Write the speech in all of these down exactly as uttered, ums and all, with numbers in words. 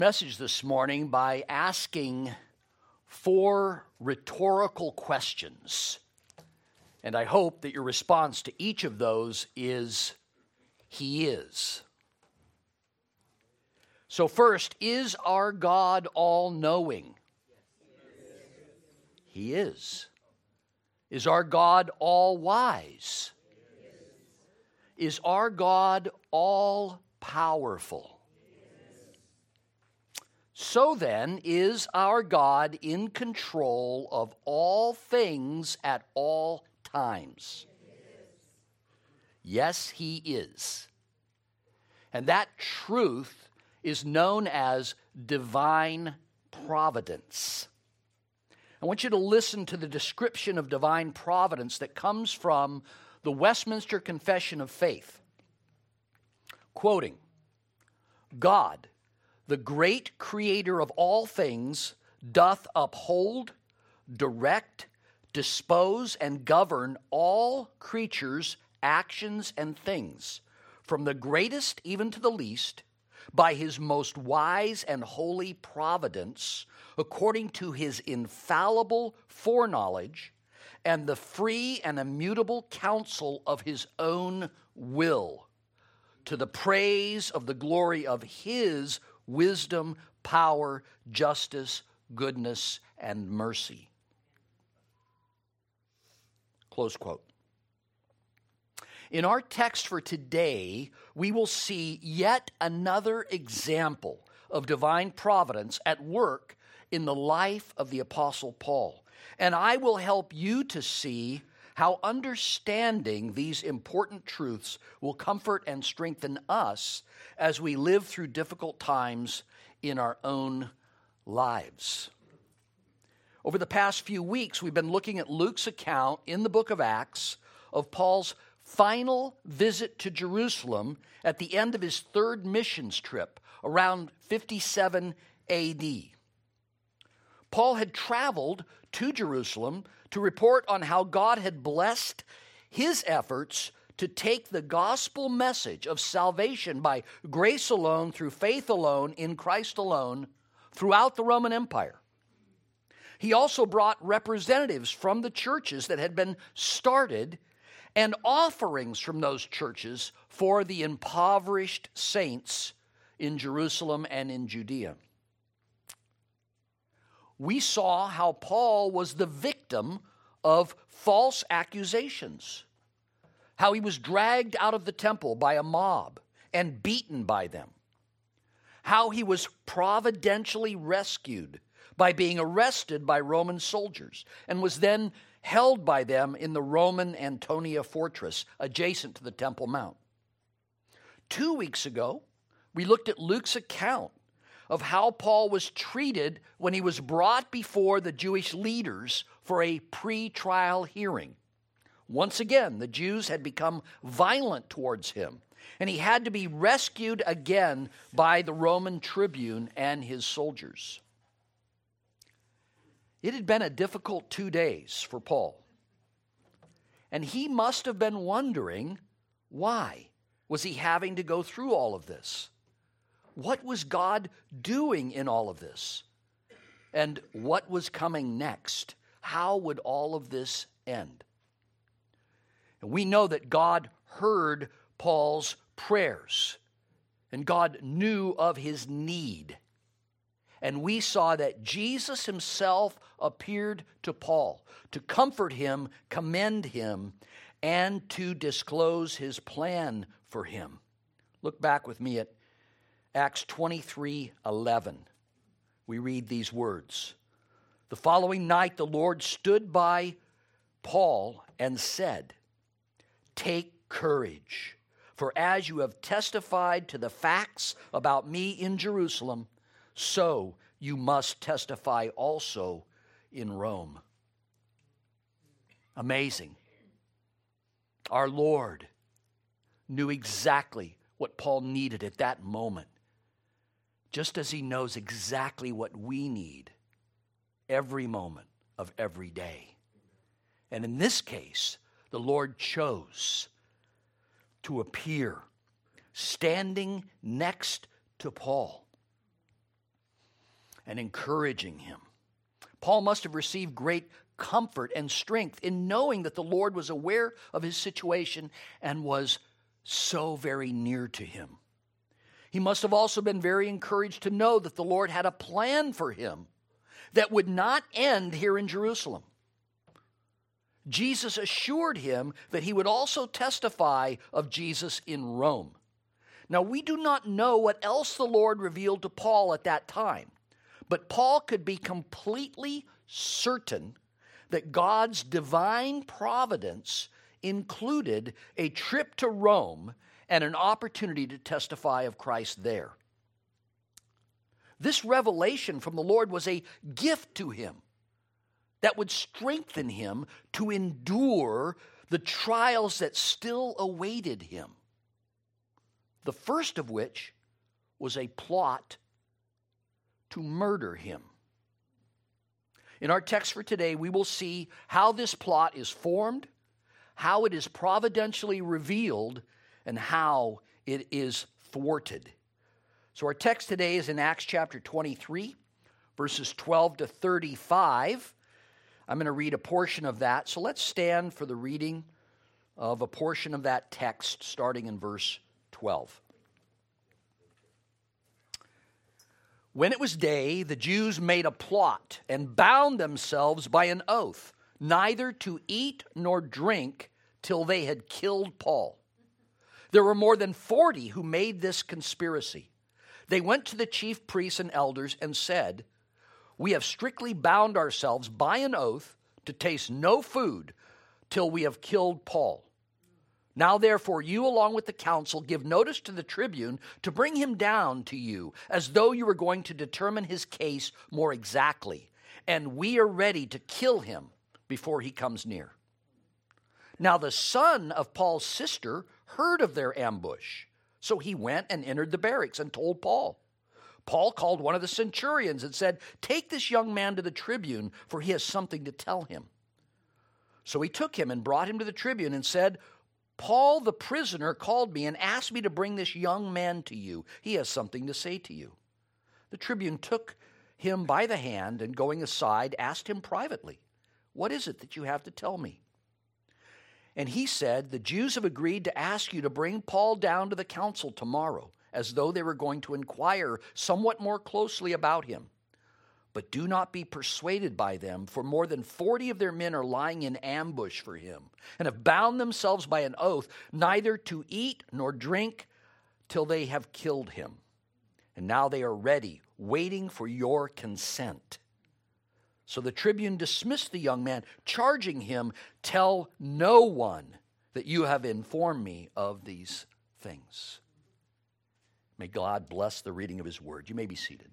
message this morning by asking four rhetorical questions. And I hope that your response to each of those is, He is. So first, is our God all-knowing? He is. Is our God all-wise? Is our God all-powerful? So then, is our God in control of all things at all times? Yes, He is. And that truth is known as divine providence. I want you to listen to the description of divine providence that comes from the Westminster Confession of Faith. Quoting, God, the great creator of all things, doth uphold, direct, dispose, and govern all creatures, actions, and things, from the greatest even to the least, by his most wise and holy providence, according to his infallible foreknowledge, and the free and immutable counsel of his own will, to the praise of the glory of his wisdom, power, justice, goodness, and mercy. Close quote. In our text for today, we will see yet another example of divine providence at work in the life of the Apostle Paul. And I will help you to see how understanding these important truths will comfort and strengthen us as we live through difficult times in our own lives. Over the past few weeks, we've been looking at Luke's account in the book of Acts of Paul's final visit to Jerusalem at the end of his third missions trip around fifty-seven A D. Paul had traveled to Jerusalem to report on how God had blessed his efforts to take the gospel message of salvation by grace alone, through faith alone, in Christ alone, throughout the Roman Empire. He also brought representatives from the churches that had been started and offerings from those churches for the impoverished saints in Jerusalem and in Judea. We saw how Paul was the victim of false accusations, how he was dragged out of the temple by a mob and beaten by them, how he was providentially rescued by being arrested by Roman soldiers and was then held by them in the Roman Antonia fortress adjacent to the Temple Mount. Two weeks ago, we looked at Luke's account of how Paul was treated when he was brought before the Jewish leaders for a pre-trial hearing. Once again, the Jews had become violent towards him, and he had to be rescued again by the Roman tribune and his soldiers. It had been a difficult two days for Paul, and he must have been wondering, why was he having to go through all of this? What was God doing in all of this? And what was coming next? How would all of this end? And we know that God heard Paul's prayers, and God knew of his need. And we saw that Jesus himself appeared to Paul to comfort him, commend him, and to disclose his plan for him. Look back with me at Acts twenty-three eleven. We read these words. The following night the Lord stood by Paul and said, "Take courage, for as you have testified to the facts about me in Jerusalem, so you must testify also in Rome." Amazing. Our Lord knew exactly what Paul needed at that moment, just as he knows exactly what we need every moment of every day. And in this case, the Lord chose to appear standing next to Paul. and encouraging him. Paul must have received great comfort and strength in knowing that the Lord was aware of his situation and was so very near to him. He must have also been very encouraged to know that the Lord had a plan for him that would not end here in Jerusalem. Jesus assured him that he would also testify of Jesus in Rome. Now, we do not know what else the Lord revealed to Paul at that time, but Paul could be completely certain that God's divine providence included a trip to Rome and an opportunity to testify of Christ there. This revelation from the Lord was a gift to him that would strengthen him to endure the trials that still awaited him. The first of which was a plot to murder him. In our text for today, we will see how this plot is formed, how it is providentially revealed, and how it is thwarted. So our text today is in Acts chapter twenty-three, verses twelve to thirty-five. I'm going to read a portion of that. So let's stand for the reading of a portion of that text starting in verse twelve. When it was day, the Jews made a plot and bound themselves by an oath, neither to eat nor drink till they had killed Paul. There were more than forty who made this conspiracy. They went to the chief priests and elders and said, "We have strictly bound ourselves by an oath to taste no food till we have killed Paul. Now therefore you along with the council give notice to the tribune to bring him down to you, as though you were going to determine his case more exactly, and we are ready to kill him before he comes near." Now the son of Paul's sister heard of their ambush, so he went and entered the barracks and told Paul. Paul called one of the centurions and said, "Take this young man to the tribune, for he has something to tell him." So he took him and brought him to the tribune and said, "Paul the prisoner called me and asked me to bring this young man to you. He has something to say to you." The tribune took him by the hand and going aside asked him privately, "What is it that you have to tell me?" And he said, "The Jews have agreed to ask you to bring Paul down to the council tomorrow, as though they were going to inquire somewhat more closely about him. But do not be persuaded by them, for more than forty of their men are lying in ambush for him, and have bound themselves by an oath neither to eat nor drink till they have killed him. And now they are ready, waiting for your consent." So the tribune dismissed the young man, charging him, "Tell no one that you have informed me of these things." May God bless the reading of his word. You may be seated.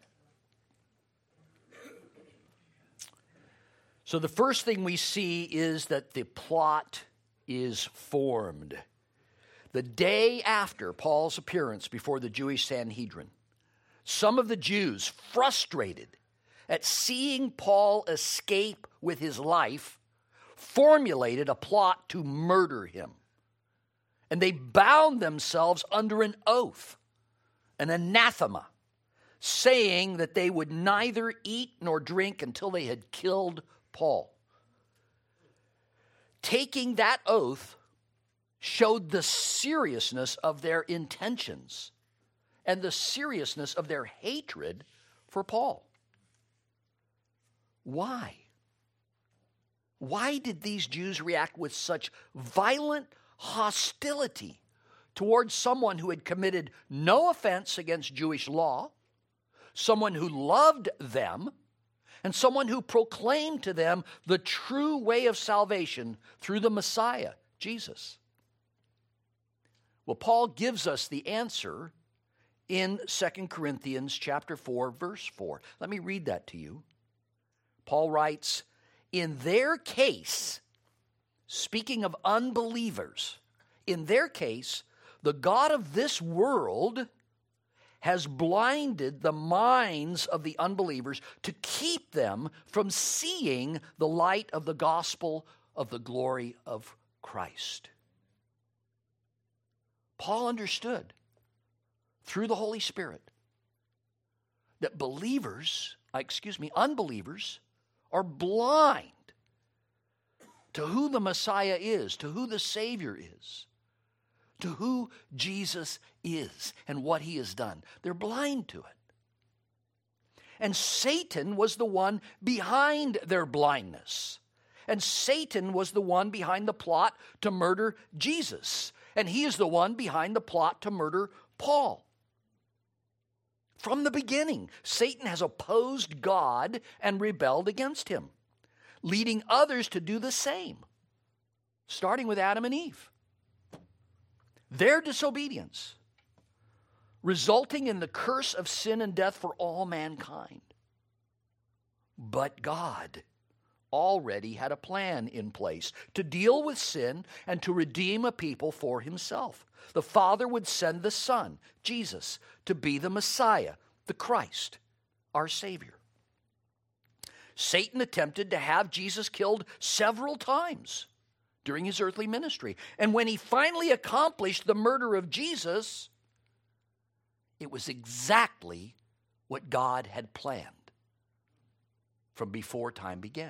So the first thing we see is that the plot is formed. The day after Paul's appearance before the Jewish Sanhedrin, some of the Jews, frustrated at seeing Paul escape with his life, formulated a plot to murder him. And they bound themselves under an oath, an anathema, saying that they would neither eat nor drink until they had killed Paul. Taking that oath showed the seriousness of their intentions and the seriousness of their hatred for Paul. Why? Why did these Jews react with such violent hostility towards someone who had committed no offense against Jewish law, someone who loved them, and someone who proclaimed to them the true way of salvation through the Messiah, Jesus? Well, Paul gives us the answer in Second Corinthians chapter four, verse four. Let me read that to you. Paul writes, "In their case," speaking of unbelievers, "in their case, the God of this world has blinded the minds of the unbelievers to keep them from seeing the light of the gospel of the glory of Christ." Paul understood through the Holy Spirit that believers, excuse me, unbelievers are blind to who the Messiah is, to who the Savior is, to who Jesus is and what he has done. They're blind to it. And Satan was the one behind their blindness. And Satan was the one behind the plot to murder Jesus. And he is the one behind the plot to murder Paul. From the beginning, Satan has opposed God and rebelled against him, leading others to do the same, starting with Adam and Eve. Their disobedience, resulting in the curse of sin and death for all mankind. But God already had a plan in place to deal with sin and to redeem a people for himself. The Father would send the Son, Jesus, to be the Messiah, the Christ, our Savior. Satan attempted to have Jesus killed several times during his earthly ministry. And when he finally accomplished the murder of Jesus, it was exactly what God had planned from before time began.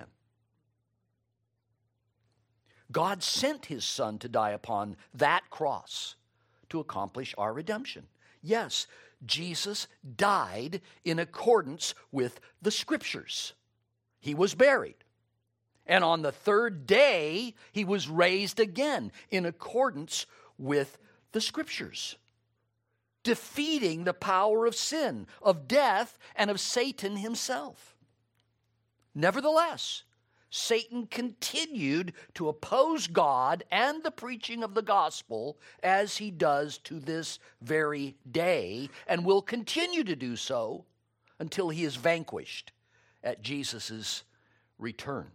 God sent his Son to die upon that cross to accomplish our redemption. Yes, Jesus died in accordance with the Scriptures. He was buried. And on the third day, he was raised again in accordance with the Scriptures, defeating the power of sin, of death, and of Satan himself. Nevertheless, Satan continued to oppose God and the preaching of the gospel as he does to this very day, and will continue to do so until he is vanquished at Jesus' return.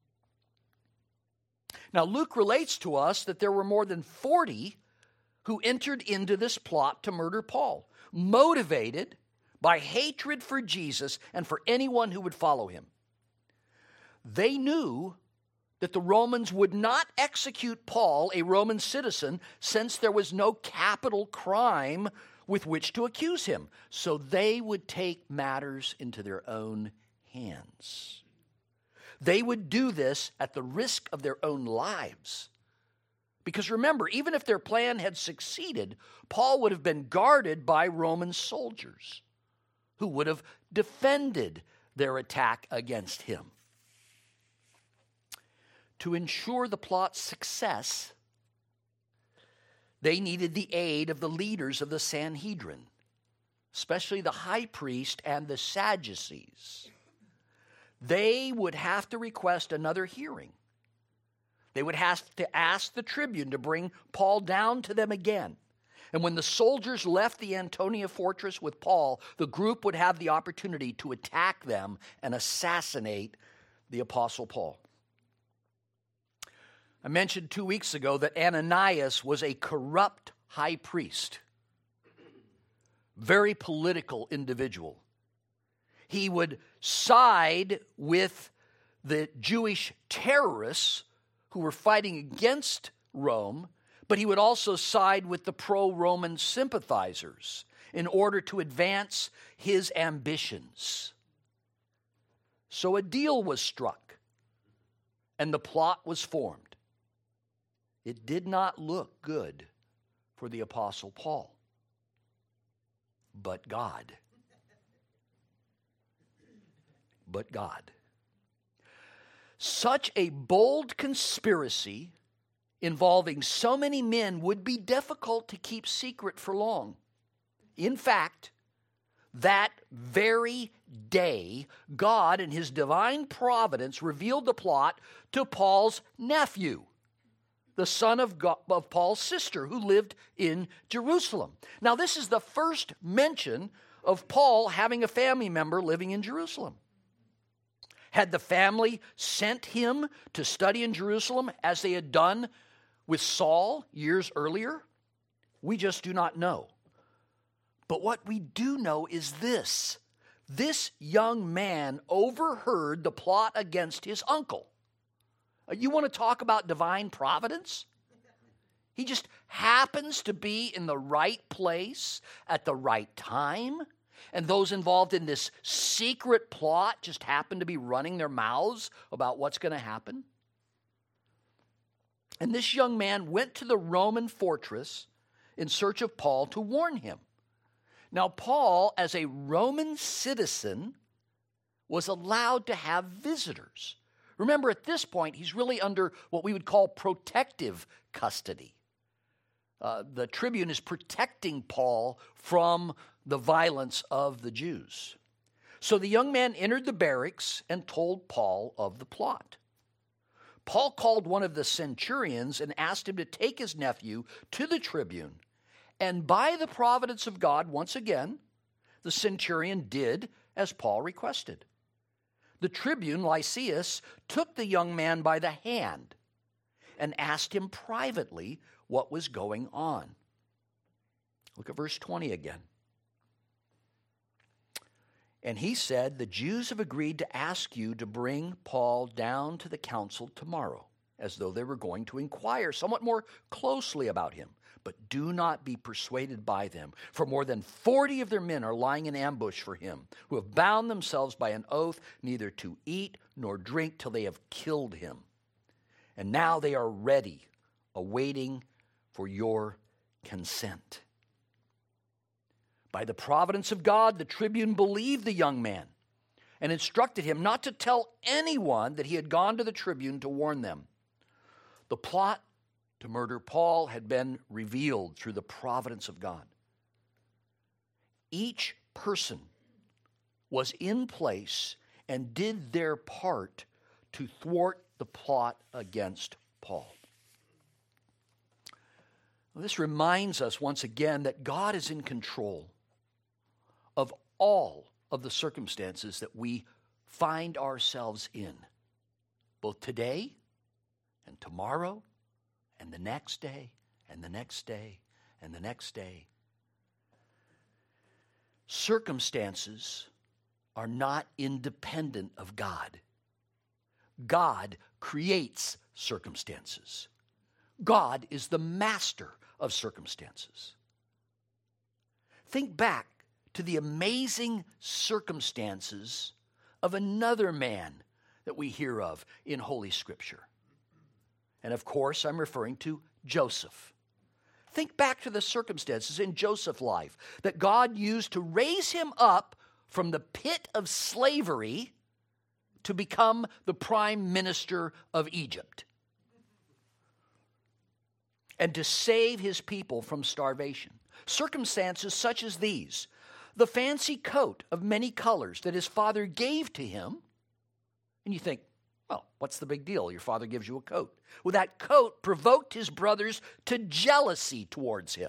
Now, Luke relates to us that there were more than forty who entered into this plot to murder Paul, motivated by hatred for Jesus and for anyone who would follow him. They knew that the Romans would not execute Paul, a Roman citizen, since there was no capital crime with which to accuse him. So they would take matters into their own hands. They would do this at the risk of their own lives. Because remember, even if their plan had succeeded, Paul would have been guarded by Roman soldiers who would have defended their attack against him. To ensure the plot's success, they needed the aid of the leaders of the Sanhedrin, especially the high priest and the Sadducees. They would have to request another hearing. They would have to ask the tribune to bring Paul down to them again. And when the soldiers left the Antonia fortress with Paul, the group would have the opportunity to attack them and assassinate the Apostle Paul. I mentioned two weeks ago that Ananias was a corrupt high priest, very political individual. He would side with the Jewish terrorists who were fighting against Rome, but he would also side with the pro-Roman sympathizers in order to advance his ambitions. So a deal was struck, and the plot was formed. It did not look good for the Apostle Paul, but God. But God. Such a bold conspiracy involving so many men would be difficult to keep secret for long. In fact, that very day, God in his divine providence revealed the plot to Paul's nephew, the son of, God, of Paul's sister, who lived in Jerusalem. Now, this is the first mention of Paul having a family member living in Jerusalem. Had the family sent him to study in Jerusalem as they had done with Saul years earlier? We just do not know. But what we do know is this. This young man overheard the plot against his uncle. You want to talk about divine providence? He just happens to be in the right place at the right time, And those involved in this secret plot just happened to be running their mouths about what's going to happen. And this young man went to the Roman fortress in search of Paul to warn him. Now, Paul, as a Roman citizen, was allowed to have visitors. Remember, at this point, he's really under what we would call protective custody. Uh, the tribune is protecting Paul from the violence of the Jews. So the young man entered the barracks and told Paul of the plot. Paul called one of the centurions and asked him to take his nephew to the tribune. And by the providence of God, once again, the centurion did as Paul requested. The tribune, Lysias, took the young man by the hand and asked him privately what was going on. Look at verse twenty again. And he said, the Jews have agreed to ask you to bring Paul down to the council tomorrow, as though they were going to inquire somewhat more closely about him. But do not be persuaded by them, for more than forty of their men are lying in ambush for him, who have bound themselves by an oath neither to eat nor drink till they have killed him. And now they are ready, awaiting for your consent. By the providence of God, the tribune believed the young man and instructed him not to tell anyone that he had gone to the tribune to warn them. The plot to murder Paul had been revealed through the providence of God. Each person was in place and did their part to thwart the plot against Paul. Well, this reminds us once again that God is in control of all of the circumstances that we find ourselves in, both today and tomorrow and the next day and the next day and the next day. Circumstances are not independent of God. God creates circumstances. God is the master of circumstances. Think back to the amazing circumstances of another man that we hear of in Holy Scripture. And of course, I'm referring to Joseph. Think back to the circumstances in Joseph's life that God used to raise him up from the pit of slavery to become the prime minister of Egypt and to save his people from starvation. Circumstances such as these, the fancy coat of many colors that his father gave to him, and you think, well, what's the big deal? Your father gives you a coat. Well, that coat provoked his brothers to jealousy towards him.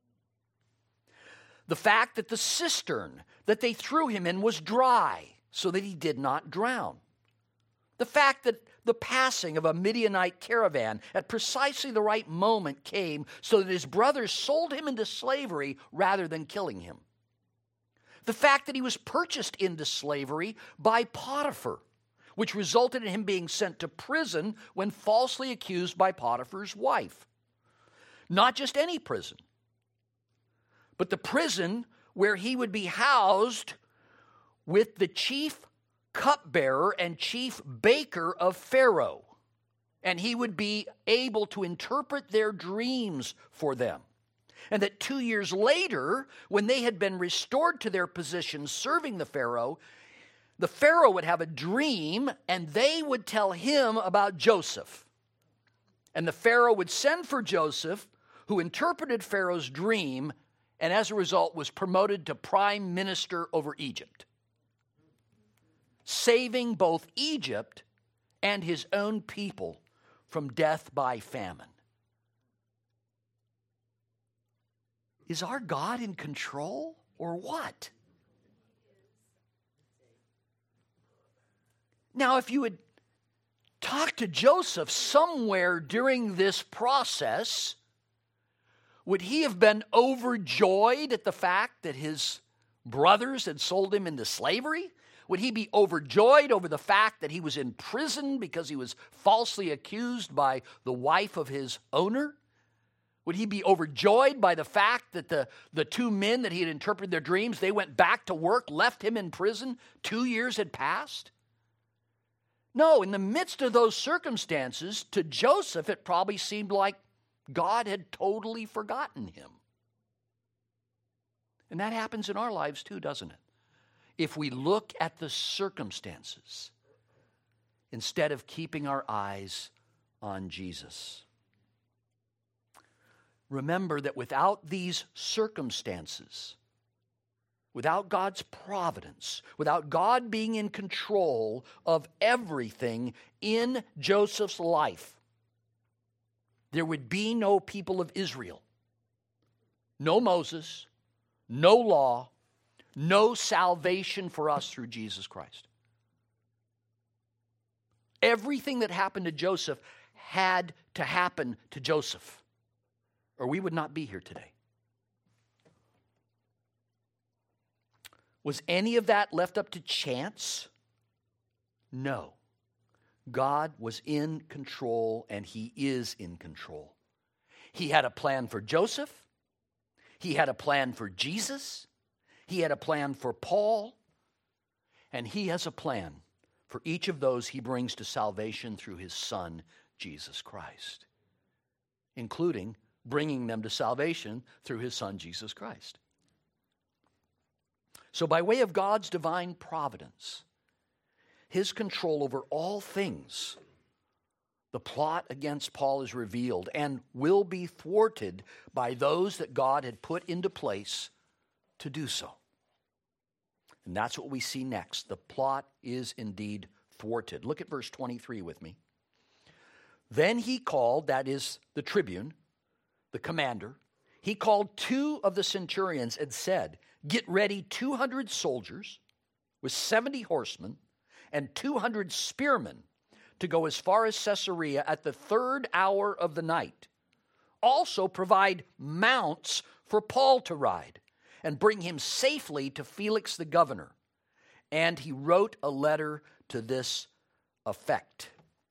The fact that the cistern that they threw him in was dry so that he did not drown. The fact that the passing of a Midianite caravan at precisely the right moment came so that his brothers sold him into slavery rather than killing him. The fact that he was purchased into slavery by Potiphar, which resulted in him being sent to prison when falsely accused by Potiphar's wife. Not just any prison, but the prison where he would be housed with the chief cupbearer and chief baker of Pharaoh. And he would be able to interpret their dreams for them. And that two years later, when they had been restored to their positions serving the Pharaoh, the Pharaoh would have a dream and they would tell him about Joseph. And the Pharaoh would send for Joseph, who interpreted Pharaoh's dream and as a result was promoted to prime minister over Egypt, saving both Egypt and his own people from death by famine. Is our God in control or what? Now, if you had talked to Joseph somewhere during this process, would he have been overjoyed at the fact that his brothers had sold him into slavery? Would he be overjoyed over the fact that he was in prison because he was falsely accused by the wife of his owner? Would he be overjoyed by the fact that the, the two men that he had interpreted their dreams, they went back to work, left him in prison, two years had passed? No, in the midst of those circumstances, to Joseph, it probably seemed like God had totally forgotten him. And that happens in our lives too, doesn't it? If we look at the circumstances instead of keeping our eyes on Jesus. Remember that without these circumstances, without God's providence, without God being in control of everything in Joseph's life, there would be no people of Israel, no Moses, no law, no salvation for us through Jesus Christ. Everything that happened to Joseph had to happen to Joseph, or we would not be here today. Was any of that left up to chance? No. God was in control, and He is in control. He had a plan for Joseph. He had a plan for Jesus. He had a plan for Paul. And He has a plan for each of those He brings to salvation through His Son, Jesus Christ, including bringing them to salvation through His Son, Jesus Christ. So by way of God's divine providence, His control over all things, the plot against Paul is revealed and will be thwarted by those that God had put into place to do so. And that's what we see next. The plot is indeed thwarted. Look at verse twenty-three with me. Then he called, that is the tribune, the commander, he called two of the centurions and said, "Get ready two hundred soldiers with seventy horsemen and two hundred spearmen to go as far as Caesarea at the third hour of the night. Also provide mounts for Paul to ride and bring him safely to Felix the governor." And he wrote a letter to this effect.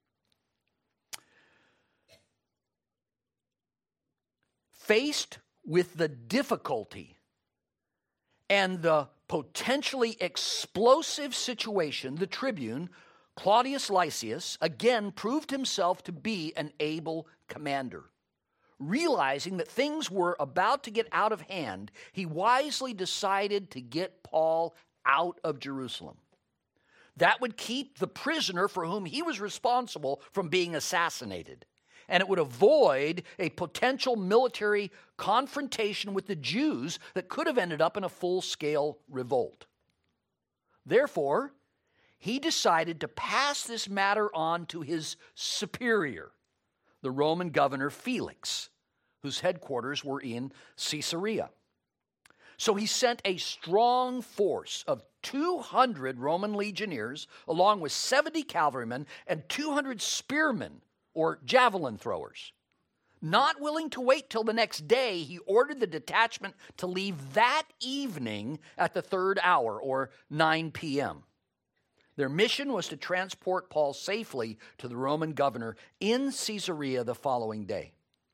Faced with the difficulty and the potentially explosive situation, the tribune, Claudius Lysias, again proved himself to be an able commander. Realizing that things were about to get out of hand, he wisely decided to get Paul out of Jerusalem. That would keep the prisoner for whom he was responsible from being assassinated, and it would avoid a potential military confrontation with the Jews that could have ended up in a full-scale revolt. Therefore, he decided to pass this matter on to his superior, the Roman governor Felix, whose headquarters were in Caesarea. So he sent a strong force of two hundred Roman legionnaires, along with seventy cavalrymen and two hundred spearmen, or javelin throwers. Not willing to wait till the next day, he ordered the detachment to leave that evening at the third hour, or nine p.m. Their mission was to transport Paul safely to the Roman governor in Caesarea the following day.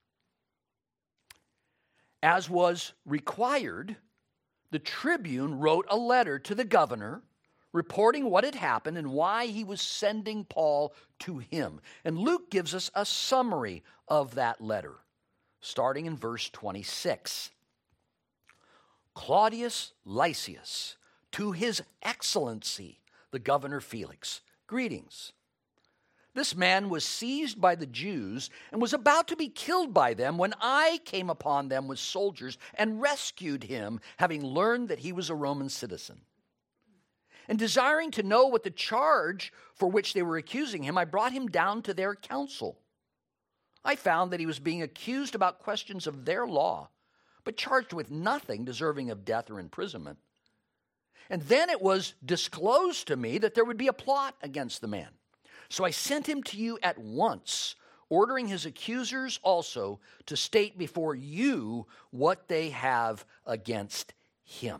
As was required, the tribune wrote a letter to the governor reporting what had happened and why he was sending Paul to him. And Luke gives us a summary of that letter, starting in verse twenty-six. Claudius Lysias, to His Excellency, the governor Felix, greetings. This man was seized by the Jews and was about to be killed by them when I came upon them with soldiers and rescued him, having learned that he was a Roman citizen. And desiring to know what the charge for which they were accusing him, I brought him down to their council. I found that he was being accused about questions of their law, but charged with nothing deserving of death or imprisonment. And then it was disclosed to me that there would be a plot against the man. So I sent him to you at once, ordering his accusers also to state before you what they have against him.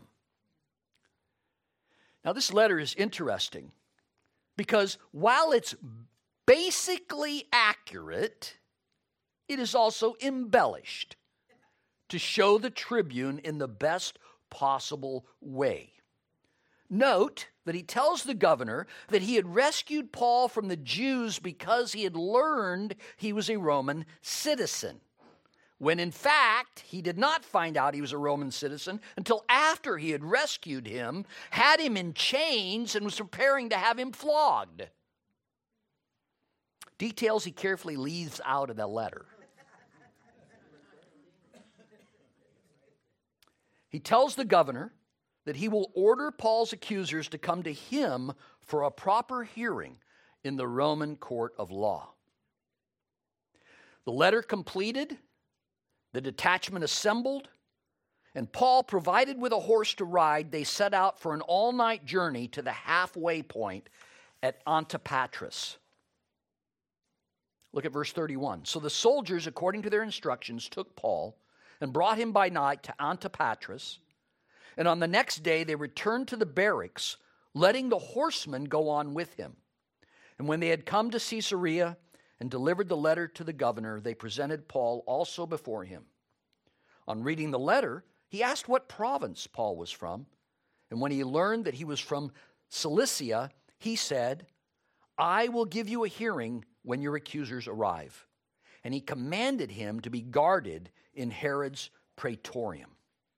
Now, this letter is interesting because while it's basically accurate, it is also embellished to show the tribune in the best possible way. Note that he tells the governor that he had rescued Paul from the Jews because he had learned he was a Roman citizen, when in fact he did not find out he was a Roman citizen until after he had rescued him, had him in chains, and was preparing to have him flogged. Details he carefully leaves out of the letter. He tells the governor that he will order Paul's accusers to come to him for a proper hearing in the Roman court of law. The letter completed, the detachment assembled, and Paul, provided with a horse to ride, they set out for an all-night journey to the halfway point at Antipatris. Look at verse thirty-one. So the soldiers, according to their instructions, took Paul and brought him by night to Antipatris. And on the next day they returned to the barracks, letting the horsemen go on with him. And when they had come to Caesarea and delivered the letter to the governor, they presented Paul also before him. On reading the letter, he asked what province Paul was from. And when he learned that he was from Cilicia, he said, I will give you a hearing when your accusers arrive. And he commanded him to be guarded in Herod's praetorium.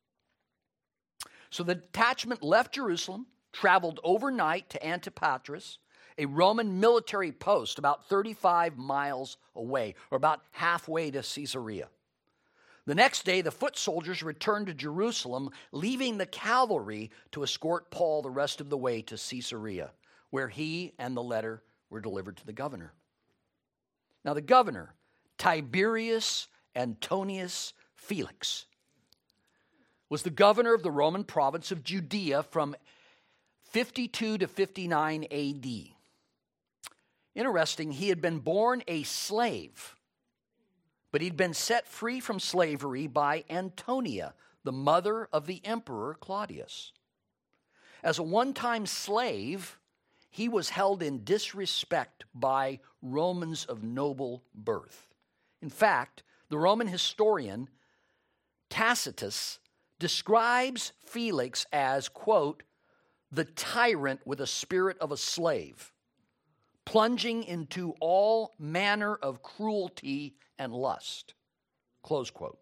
So the detachment left Jerusalem, traveled overnight to Antipatris, a Roman military post about thirty-five miles away, or about halfway to Caesarea. The next day, the foot soldiers returned to Jerusalem, leaving the cavalry to escort Paul the rest of the way to Caesarea, where he and the letter were delivered to the governor. Now the governor, Tiberius Antonius Felix, was the governor of the Roman province of Judea from fifty-two to fifty-nine A D. Interesting, he had been born a slave, but he'd been set free from slavery by Antonia, the mother of the emperor Claudius. As a one-time slave, he was held in disrespect by Romans of noble birth. In fact, the Roman historian Tacitus describes Felix as, quote, the tyrant with a spirit of a slave, plunging into all manner of cruelty and lust, close quote.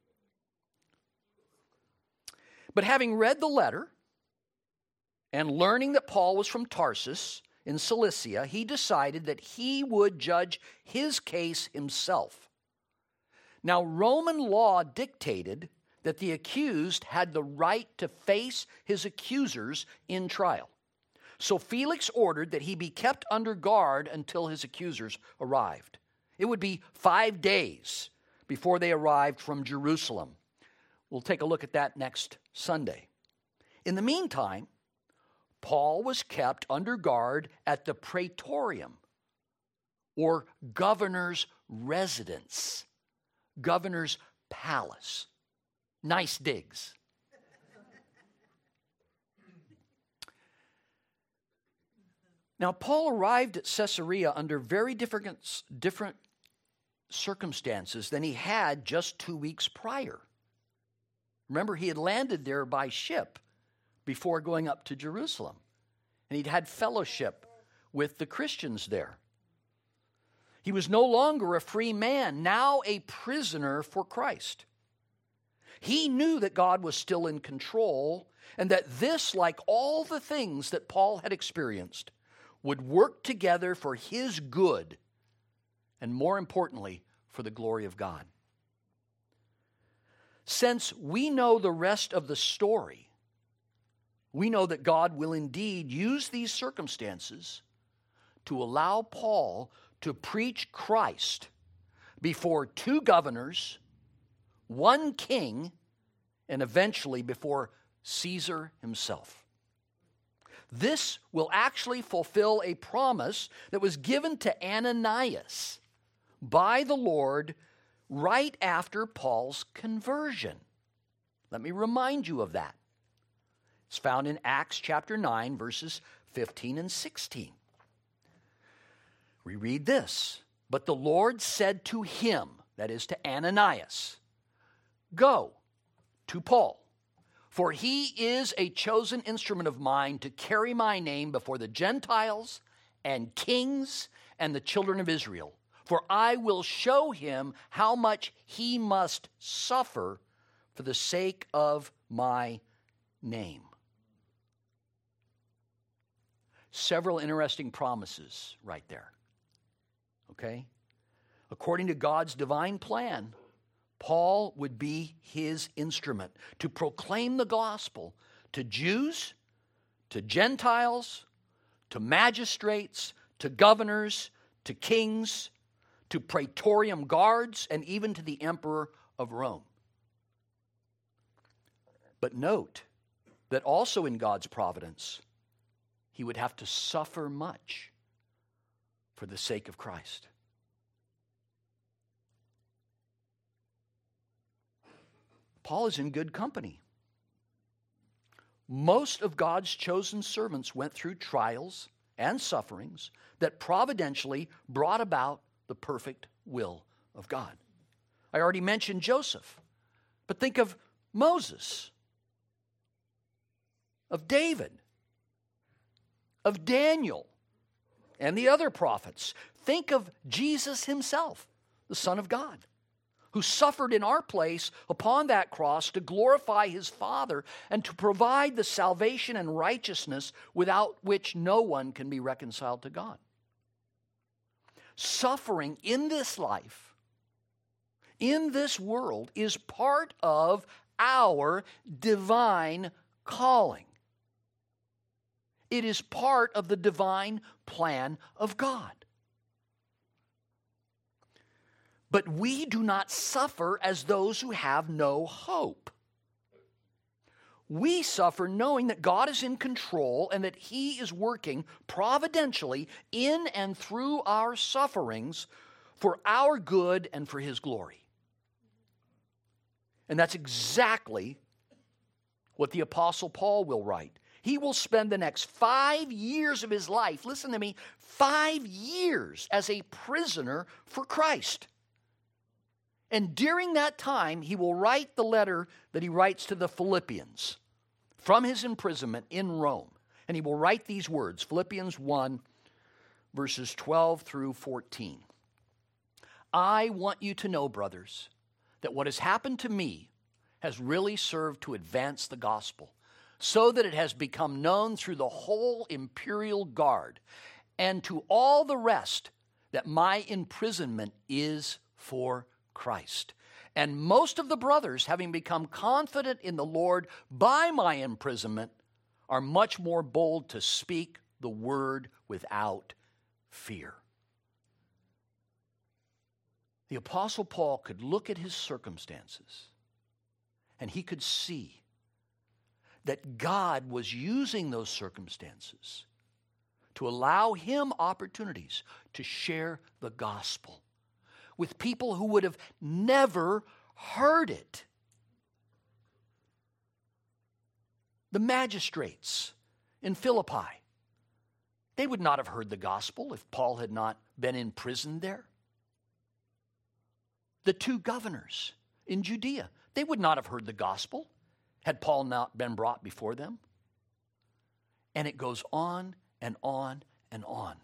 But having read the letter and learning that Paul was from Tarsus in Cilicia, he decided that he would judge his case himself. Now, Roman law dictated that the accused had the right to face his accusers in trial. So Felix ordered that he be kept under guard until his accusers arrived. It would be five days before they arrived from Jerusalem. We'll take a look at that next Sunday. In the meantime, Paul was kept under guard at the praetorium, or governor's residence, governor's palace. Nice digs. Now, Paul arrived at Caesarea under very different, different circumstances than he had just two weeks prior. Remember, he had landed there by ship before going up to Jerusalem, and he'd had fellowship with the Christians there. He was no longer a free man, now a prisoner for Christ. He knew that God was still in control, and that this, like all the things that Paul had experienced, would work together for his good, and more importantly, for the glory of God. Since we know the rest of the story, we know that God will indeed use these circumstances to allow Paul to preach Christ before two governors, one king, and eventually before Caesar himself. This will actually fulfill a promise that was given to Ananias by the Lord right after Paul's conversion. Let me remind you of that. It's found in Acts chapter nine, verses fifteen and sixteen. We read this, but the Lord said to him, that is to Ananias, Go to Paul, for he is a chosen instrument of mine to carry my name before the Gentiles and kings and the children of Israel. For I will show him how much he must suffer for the sake of my name. Several interesting promises right there. Okay? According to God's divine plan, Paul would be his instrument to proclaim the gospel to Jews, to Gentiles, to magistrates, to governors, to kings, to praetorium guards, and even to the emperor of Rome. But note that also in God's providence, he would have to suffer much for the sake of Christ. Paul is in good company. Most of God's chosen servants went through trials and sufferings that providentially brought about the perfect will of God. I already mentioned Joseph, but think of Moses, of David, of Daniel, and the other prophets. Think of Jesus himself, the Son of God, who suffered in our place upon that cross to glorify his Father and to provide the salvation and righteousness without which no one can be reconciled to God. Suffering in this life, in this world, is part of our divine calling. It is part of the divine plan of God. But we do not suffer as those who have no hope. We suffer knowing that God is in control and that he is working providentially in and through our sufferings for our good and for his glory. And that's exactly what the Apostle Paul will write. He will spend the next five years of his life, listen to me, five years as a prisoner for Christ. And during that time, he will write the letter that he writes to the Philippians from his imprisonment in Rome. And he will write these words, Philippians one, verses twelve through fourteen. I want you to know, brothers, that what has happened to me has really served to advance the gospel, so that it has become known through the whole imperial guard and to all the rest that my imprisonment is for Christ. And most of the brothers, having become confident in the Lord by my imprisonment, are much more bold to speak the word without fear. The Apostle Paul could look at his circumstances and he could see that God was using those circumstances to allow him opportunities to share the gospel with people who would have never heard it. The magistrates in Philippi, they would not have heard the gospel if Paul had not been in prison there. The two governors in Judea, they would not have heard the gospel had Paul not been brought before them. And it goes on and on and on.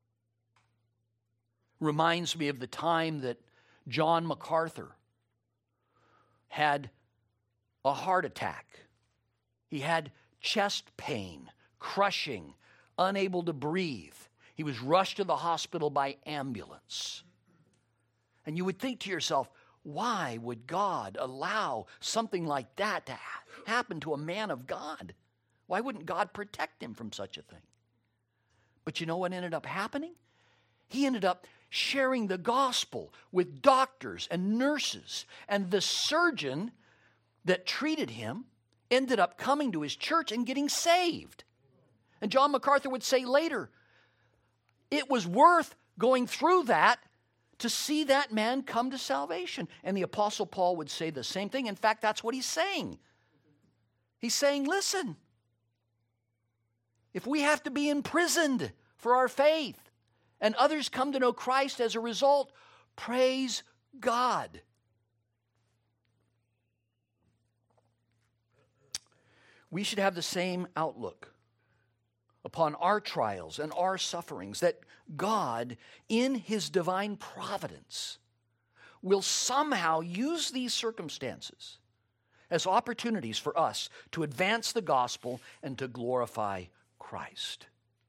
Reminds me of the time that John MacArthur had a heart attack. He had chest pain, crushing, unable to breathe. He was rushed to the hospital by ambulance. And you would think to yourself, why would God allow something like that to ha- happen to a man of God? Why wouldn't God protect him from such a thing? But you know what ended up happening? He ended up sharing the gospel with doctors and nurses. And the surgeon that treated him ended up coming to his church and getting saved. And John MacArthur would say later, it was worth going through that to see that man come to salvation. And the Apostle Paul would say the same thing. In fact, that's what he's saying. He's saying, listen, if we have to be imprisoned for our faith and others come to know Christ as a result, praise God. we should have the same outlook upon our trials and our sufferings, that God, in His divine providence, will somehow use these circumstances as opportunities for us to advance the gospel and to glorify Christ.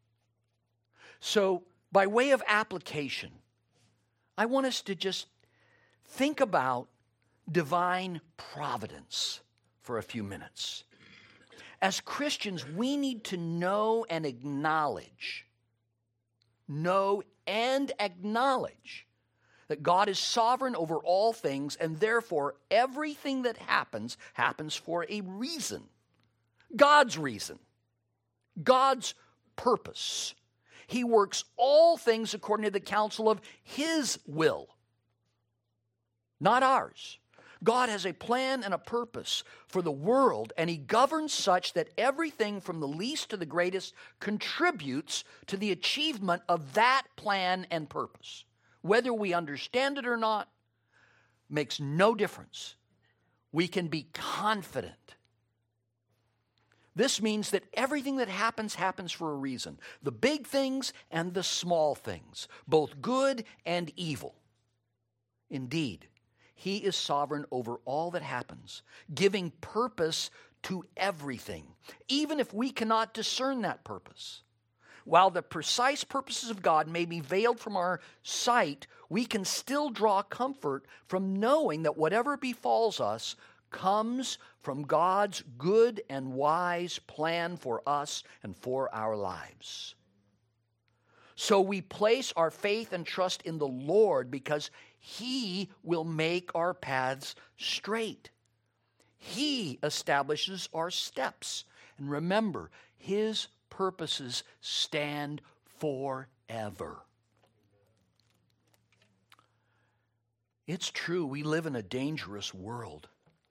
So, by way of application, I want us to just think about divine providence for a few minutes. As Christians, we need to know and acknowledge, know and acknowledge that God is sovereign over all things, and therefore everything that happens, happens for a reason. God's reason. God's purpose. He works all things according to the counsel of His will, not ours. God has a plan and a purpose for the world, and He governs such that everything from the least to the greatest contributes to the achievement of that plan and purpose. Whether we understand it or not makes no difference. We can be confident. This means that everything that happens, happens for a reason. The big things and the small things, both good and evil. Indeed, He is sovereign over all that happens, giving purpose to everything, even if we cannot discern that purpose. While the precise purposes of God may be veiled from our sight, we can still draw comfort from knowing that whatever befalls us comes from God's good and wise plan for us and for our lives. So we place our faith and trust in the Lord because He will make our paths straight. He establishes our steps. And remember, His purposes stand forever. It's true, we live in a dangerous world.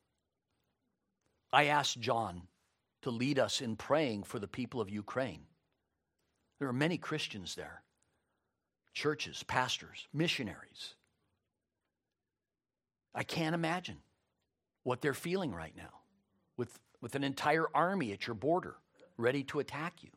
I asked John to lead us in praying for the people of Ukraine. There are many Christians there, churches, pastors, missionaries. I can't imagine what they're feeling right now with, with an entire army at your border ready to attack you.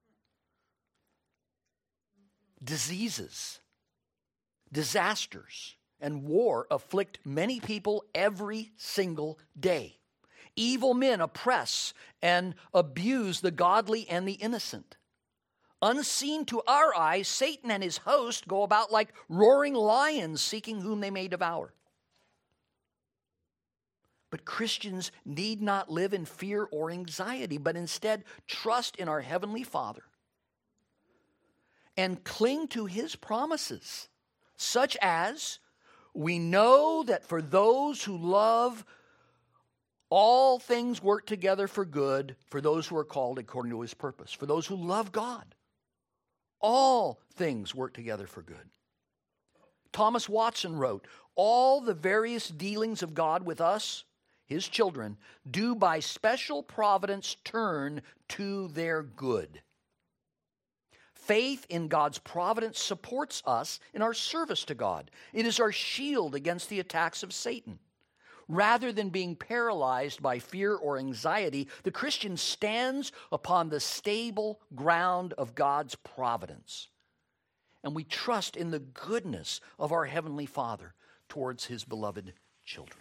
Diseases, disasters, and war afflict many people every single day. Evil men oppress and abuse the godly and the innocent. Unseen to our eyes, Satan and his host go about like roaring lions seeking whom they may devour. But Christians need not live in fear or anxiety, but instead trust in our Heavenly Father and cling to His promises, such as, we know that for those who love, all things work together for good for those who are called according to His purpose. For those who love God, all things work together for good. Thomas Watson wrote, all the various dealings of God with us, His children, do by special providence turn to their good. Faith in God's providence supports us in our service to God. It is our shield against the attacks of Satan. Rather than being paralyzed by fear or anxiety, the Christian stands upon the stable ground of God's providence. And we trust in the goodness of our Heavenly Father towards His beloved children.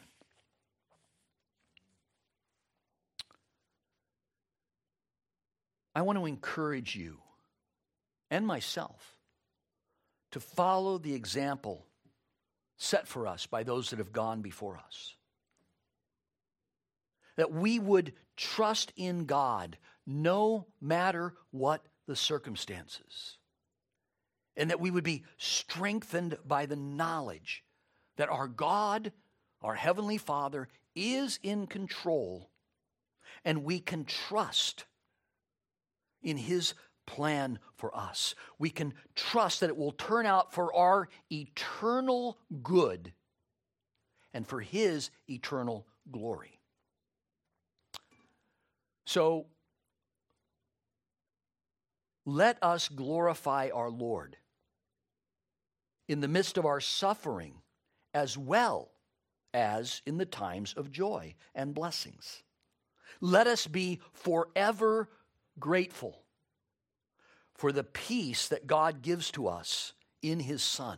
I want to encourage you and myself to follow the example set for us by those that have gone before us. That we would trust in God no matter what the circumstances. And that we would be strengthened by the knowledge that our God, our Heavenly Father, is in control, and we can trust in His plan for us. We can trust that it will turn out for our eternal good and for His eternal glory. So, let us glorify our Lord in the midst of our suffering as well as in the times of joy and blessings. Let us be forever grateful for the peace that God gives to us in His Son,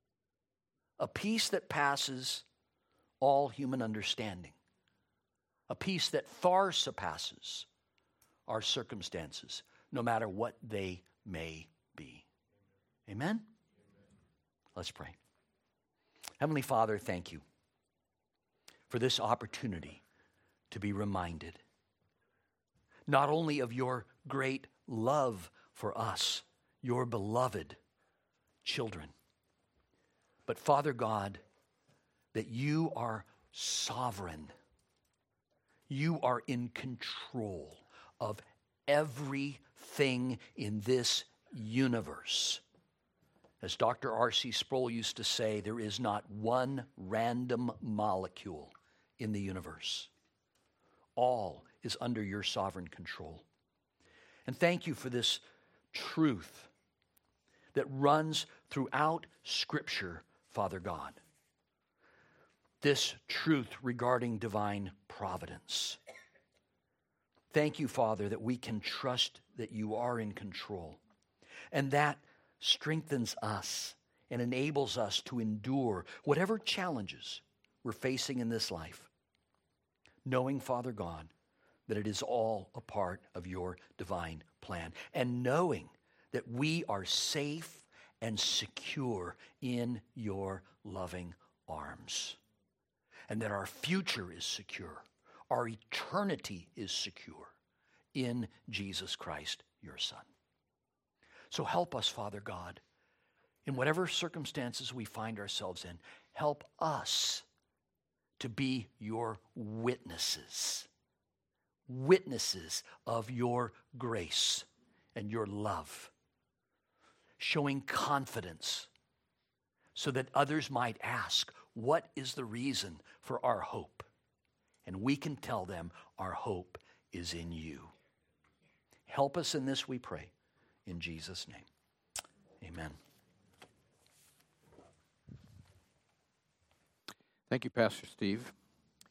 a peace that passes all human understanding, a peace that far surpasses our circumstances, no matter what they may be. Amen? Let's pray. Heavenly Father, thank you for this opportunity to be reminded not only of your great love for us, your beloved children, but Father God, that you are sovereign. You are in control of everything in this universe. As Doctor R C Sproul used to say, there is not one random molecule in the universe. All is under your sovereign control. And thank you for this truth that runs throughout Scripture, Father God. This truth regarding divine providence. Thank you, Father, that we can trust that you are in control. And that strengthens us and enables us to endure whatever challenges we're facing in this life, knowing, Father God, that it is all a part of your divine plan, and knowing that we are safe and secure in your loving arms, and that our future is secure, our eternity is secure in Jesus Christ, your Son. So help us, Father God, in whatever circumstances we find ourselves in, help us to be your witnesses, witnesses of your grace and your love, showing confidence so that others might ask, what is the reason for our hope? And we can tell them our hope is in you. Help us in this, we pray, in Jesus' name. Amen. Thank you, Pastor Steve.